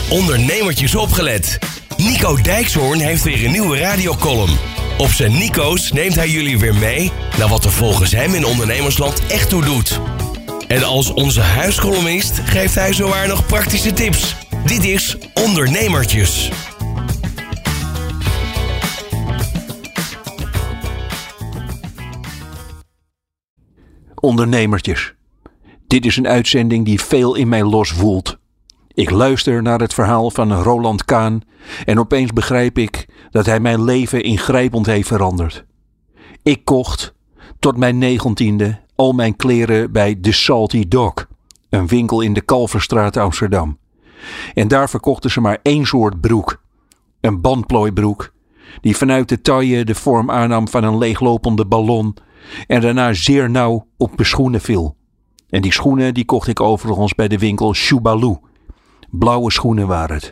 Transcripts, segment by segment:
ondernemertjes opgelet. Nico Dijkshoorn heeft weer een nieuwe radiocolumn. Op zijn Nico's neemt hij jullie weer mee naar wat er volgens hem in ondernemersland echt toe doet. En als onze huiscolumnist geeft hij zowaar nog praktische tips. Dit is Ondernemertjes. Ondernemertjes. Dit is een uitzending die veel in mij loswoelt. Ik luister naar het verhaal van Roland Kaan en opeens begrijp ik dat hij mijn leven ingrijpend heeft veranderd. Ik kocht, tot mijn 19e, al mijn kleren bij The Salty Dog, een winkel in de Kalverstraat Amsterdam. En daar verkochten ze maar één soort broek, een bandplooibroek, die vanuit de taille de vorm aannam van een leeglopende ballon en daarna zeer nauw op mijn schoenen viel. En die schoenen die kocht ik overigens bij de winkel Shubaloo. Blauwe schoenen waren het.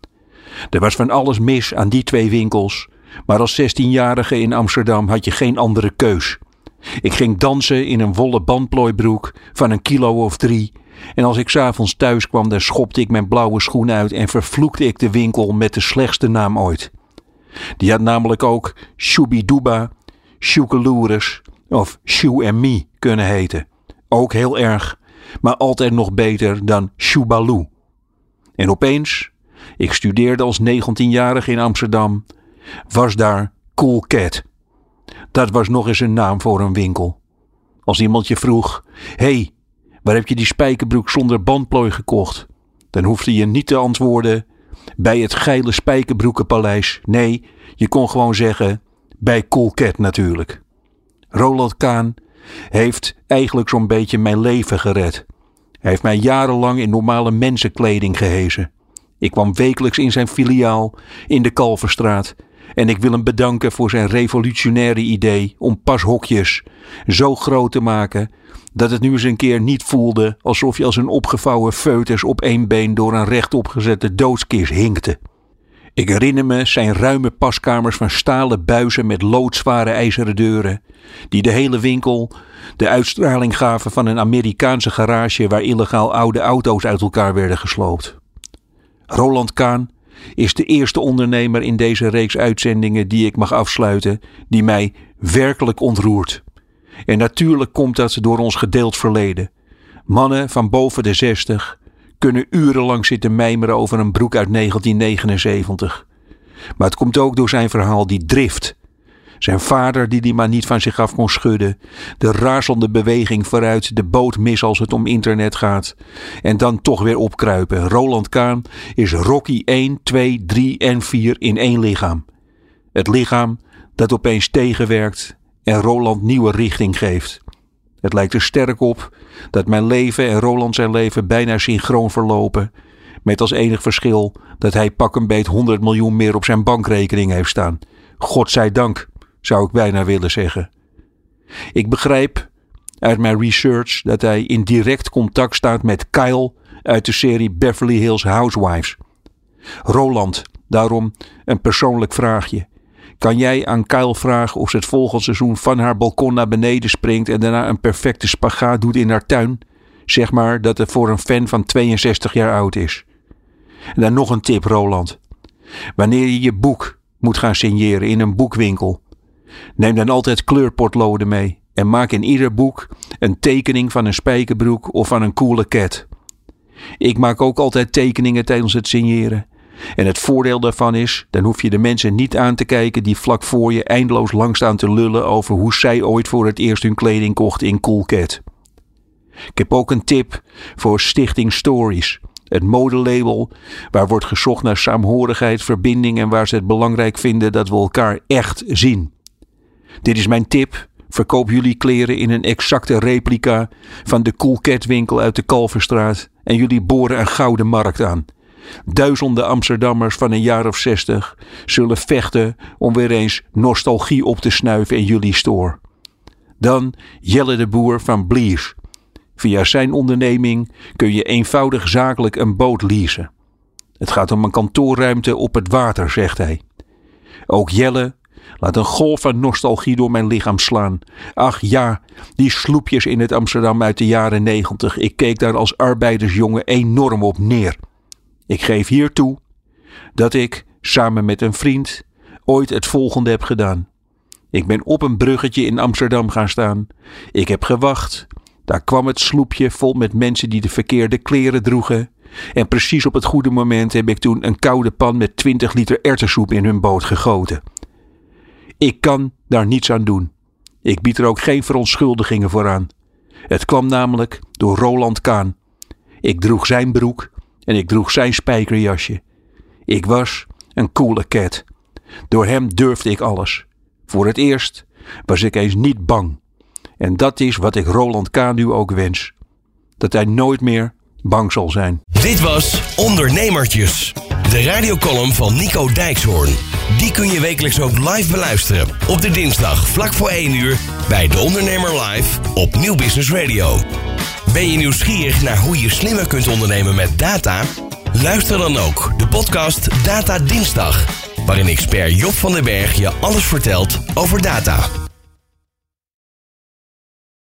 Er was van alles mis aan die twee winkels, maar als 16-jarige in Amsterdam had je geen andere keus. Ik ging dansen in een wollen bandplooibroek van 1,3 kilo. En als ik 's avonds thuis kwam, dan schopte ik mijn blauwe schoenen uit en vervloekte ik de winkel met de slechtste naam ooit. Die had namelijk ook Shubiduba, Shukeloeres of Shoe and Me kunnen heten. Ook heel erg, maar altijd nog beter dan Shubaloo. En opeens, ik studeerde als 19-jarige in Amsterdam, was daar Cool Cat. Dat was nog eens een naam voor een winkel. Als iemand je vroeg, hey, waar heb je die spijkerbroek zonder bandplooi gekocht? Dan hoefde je niet te antwoorden, bij het geile Spijkerbroekenpaleis. Nee, je kon gewoon zeggen, bij Cool Cat natuurlijk. Roland Kaan heeft eigenlijk zo'n beetje mijn leven gered. Hij heeft mij jarenlang in normale mensenkleding gehezen. Ik kwam wekelijks in zijn filiaal in de Kalverstraat en ik wil hem bedanken voor zijn revolutionaire idee om pashokjes zo groot te maken dat het nu eens een keer niet voelde alsof je als een opgevouwen foetus op één been door een rechtop gezette doodskist hinkte. Ik herinner me zijn ruime paskamers van stalen buizen met loodzware ijzeren deuren, die de hele winkel de uitstraling gaven van een Amerikaanse garage waar illegaal oude auto's uit elkaar werden gesloopt. Roland Kaan is de eerste ondernemer in deze reeks uitzendingen die ik mag afsluiten, die mij werkelijk ontroert. En natuurlijk komt dat door ons gedeeld verleden. Mannen van boven de 60 kunnen urenlang zitten mijmeren over een broek uit 1979. Maar het komt ook door zijn verhaal, die drift. Zijn vader die maar niet van zich af kon schudden. De razende beweging vooruit, de boot mis als het om internet gaat. En dan toch weer opkruipen. Roland Kaan is Rocky 1, 2, 3 en 4 in één lichaam. Het lichaam dat opeens tegenwerkt en Roland nieuwe richting geeft. Het lijkt er sterk op dat mijn leven en Roland zijn leven bijna synchroon verlopen. Met als enig verschil dat hij pak een beet 100 miljoen meer op zijn bankrekening heeft staan. Godzijdank, zou ik bijna willen zeggen. Ik begrijp uit mijn research dat hij in direct contact staat met Kyle uit de serie Beverly Hills Housewives. Roland, daarom een persoonlijk vraagje. Kan jij aan Kyle vragen of ze het volgend seizoen van haar balkon naar beneden springt en daarna een perfecte spagaat doet in haar tuin? Zeg maar dat het voor een fan van 62 jaar oud is. En dan nog een tip, Roland. Wanneer je je boek moet gaan signeren in een boekwinkel, neem dan altijd kleurpotloden mee en maak in ieder boek een tekening van een spijkerbroek of van een coole cat. Ik maak ook altijd tekeningen tijdens het signeren. En het voordeel daarvan is, dan hoef je de mensen niet aan te kijken die vlak voor je eindeloos lang staan te lullen over hoe zij ooit voor het eerst hun kleding kochten in Cool Cat. Ik heb ook een tip voor Stichting Stories, het modelabel waar wordt gezocht naar saamhorigheid, verbinding en waar ze het belangrijk vinden dat we elkaar echt zien. Dit is mijn tip. Verkoop jullie kleren in een exacte replica van de Cool Cat winkel uit de Kalverstraat en jullie boren een gouden markt aan. Duizenden Amsterdammers van een jaar of 60 zullen vechten om weer eens nostalgie op te snuiven in jullie store. Dan Jelle de Boer van Blies. Via zijn onderneming kun je eenvoudig zakelijk een boot leasen. Het gaat om een kantoorruimte op het water, zegt hij. Ook Jelle laat een golf van nostalgie door mijn lichaam slaan. Ach ja, die sloepjes in het Amsterdam uit de jaren 90. Ik keek daar als arbeidersjongen enorm op neer. Ik geef hier toe dat ik, samen met een vriend, ooit het volgende heb gedaan. Ik ben op een bruggetje in Amsterdam gaan staan. Ik heb gewacht. Daar kwam het sloepje vol met mensen die de verkeerde kleren droegen. En precies op het goede moment heb ik toen een koude pan met 20 liter erwtensoep in hun boot gegoten. Ik kan daar niets aan doen. Ik bied er ook geen verontschuldigingen voor aan. Het kwam namelijk door Roland Kaan. Ik droeg zijn broek en ik droeg zijn spijkerjasje. Ik was een coole cat. Door hem durfde ik alles. Voor het eerst was ik eens niet bang. En dat is wat ik Roland Kaan nu ook wens. Dat hij nooit meer bang zal zijn. Dit was Ondernemertjes. De radiocolumn van Nico Dijkshoorn. Die kun je wekelijks ook live beluisteren. Op de dinsdag vlak voor 1 uur bij De Ondernemer Live op Nieuw Business Radio. Ben je nieuwsgierig naar hoe je slimmer kunt ondernemen met data? Luister dan ook de podcast Data Dinsdag, waarin expert Job van den Berg je alles vertelt over data.